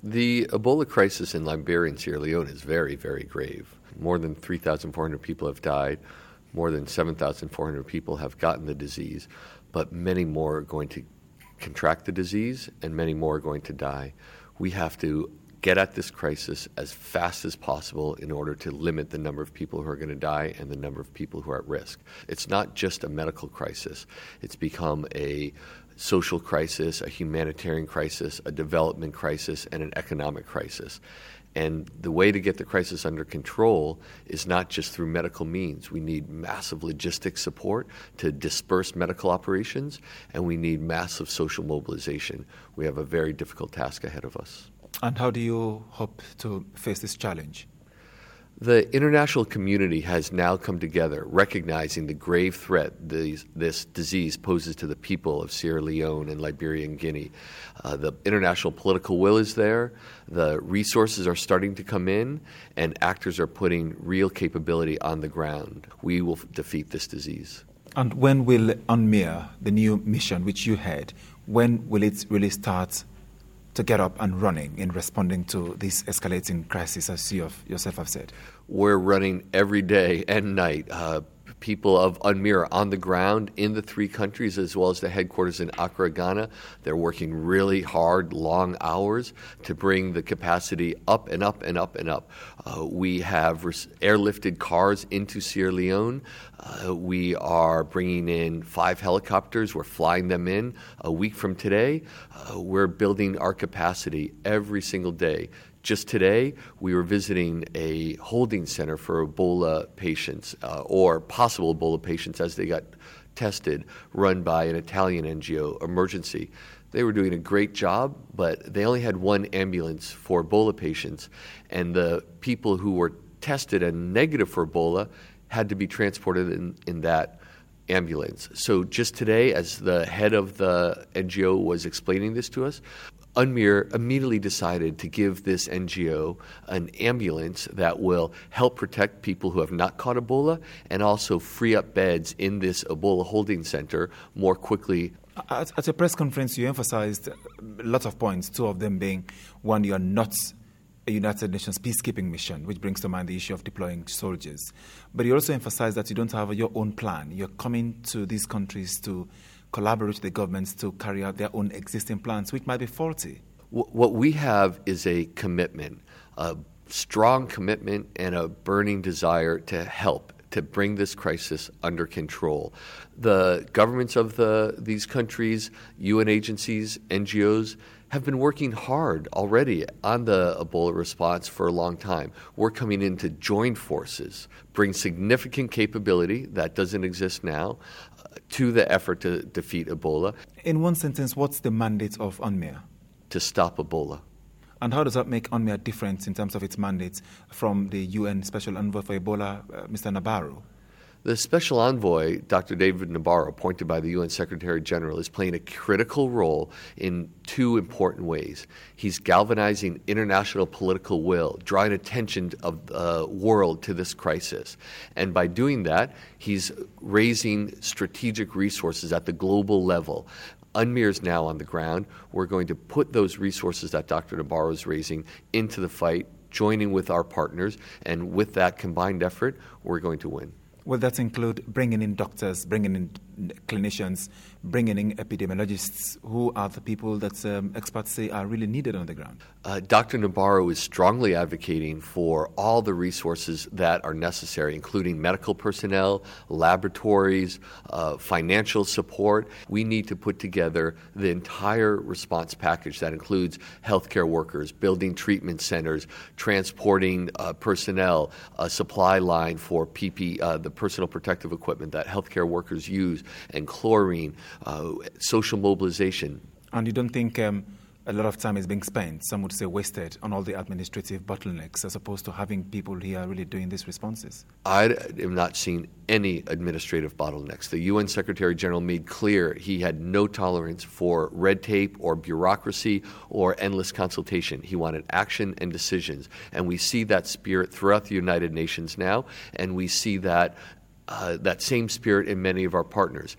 The Ebola crisis in Liberia and Sierra Leone is very, very grave. More than 3,400 people have died. More than 7,400 people have gotten the disease, but many more are going to contract the disease and many more are going to die. We have to get at this crisis as fast as possible in order to limit the number of people who are going to die and the number of people who are at risk. It's not just a medical crisis. It's become a social crisis, a humanitarian crisis, a development crisis, and an economic crisis. And the way to get the crisis under control is not just through medical means. We need massive logistics support to disperse medical operations, and we need massive social mobilization. We have a very difficult task ahead of us. And how do you hope to face this challenge? The international community has now come together, recognizing the grave threat this disease poses to the people of Sierra Leone and Liberia and Guinea. The international political will is there, the resources are starting to come in, and actors are putting real capability on the ground. We will defeat this disease. And when will UNMIR, the new mission which you head, when will it really start to get up and running in responding to this escalating crisis, as you yourself have said? We're running every day and night. People of UNMIR are on the ground in the three countries as well as the headquarters in Accra, Ghana. They're working really hard, long hours to bring the capacity up and up and up and up. We have airlifted cars into Sierra Leone. We are bringing in 5 helicopters. We're flying them in a week from today. We're building our capacity every single day. Just today, we were visiting a holding center for Ebola patients or possible Ebola patients as they got tested, run by an Italian NGO, Emergency. They were doing a great job, but they only had one ambulance for Ebola patients, and the people who were tested and negative for Ebola had to be transported in that ambulance. So just today, as the head of the NGO was explaining this to us, UNMIR immediately decided to give this NGO an ambulance that will help protect people who have not caught Ebola and also free up beds in this Ebola holding center more quickly. At a press conference, you emphasized lots of points, 2 of them being, one, you are not a United Nations peacekeeping mission, which brings to mind the issue of deploying soldiers. But you also emphasized that you don't have your own plan. You're coming to these countries to collaborate with the governments to carry out their own existing plans, which might be faulty. What we have is a commitment, a strong commitment and a burning desire to help, to bring this crisis under control. The governments of these countries, UN agencies, NGOs, have been working hard already on the Ebola response for a long time. We're coming in to join forces, bring significant capability that doesn't exist now to the effort to defeat Ebola. In one sentence, what's the mandate of UNMIR? To stop Ebola. And how does that make UNMIR different in terms of its mandate from the UN Special Envoy for Ebola, Mr. Nabarro? The Special Envoy, Dr. David Nabarro, appointed by the UN Secretary General, is playing a critical role in 2 important ways. He's galvanizing international political will, drawing attention of the world to this crisis. And by doing that, he's raising strategic resources at the global level. UNMIR is now on the ground. We're going to put those resources that Dr. Nabarro is raising into the fight, joining with our partners, and with that combined effort, we're going to win. Will that include bringing in doctors, bringing in clinicians, bringing in epidemiologists? Who are the people that experts say are really needed on the ground? Dr. Nabarro is strongly advocating for all the resources that are necessary, including medical personnel, laboratories, financial support. We need to put together the entire response package that includes healthcare workers, building treatment centers, transporting personnel, a supply line for PPE, the personal protective equipment that healthcare workers use, and chlorine, social mobilization. And you don't think a lot of time is being spent, some would say wasted, on all the administrative bottlenecks as opposed to having people here really doing these responses? I am not seeing any administrative bottlenecks. The UN Secretary General made clear he had no tolerance for red tape or bureaucracy or endless consultation. He wanted action and decisions. And we see that spirit throughout the United Nations now, and we see that same spirit in many of our partners.